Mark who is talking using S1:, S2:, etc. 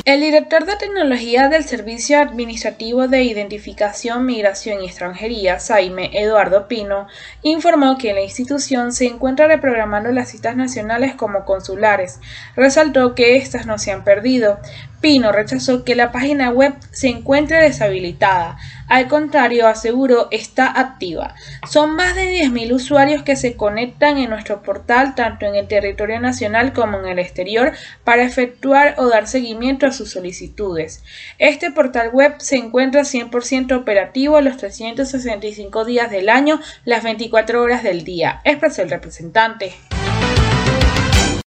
S1: El director de tecnología del Servicio Administrativo de Identificación, Migración y Extranjería, SAIME, Eduardo Pino, informó que la institución se encuentra reprogramando las citas nacionales como consulares. Resaltó que estas no se han perdido. Pino rechazó que la página web se encuentre deshabilitada. Al contrario, aseguró, está activa. Son más de 10.000 usuarios que se conectan en nuestro portal tanto en el territorio nacional como en el exterior para efectuar o dar seguimiento a sus solicitudes. Este portal web se encuentra 100% operativo los 365 días del año, las 24 horas del día, expresó el representante.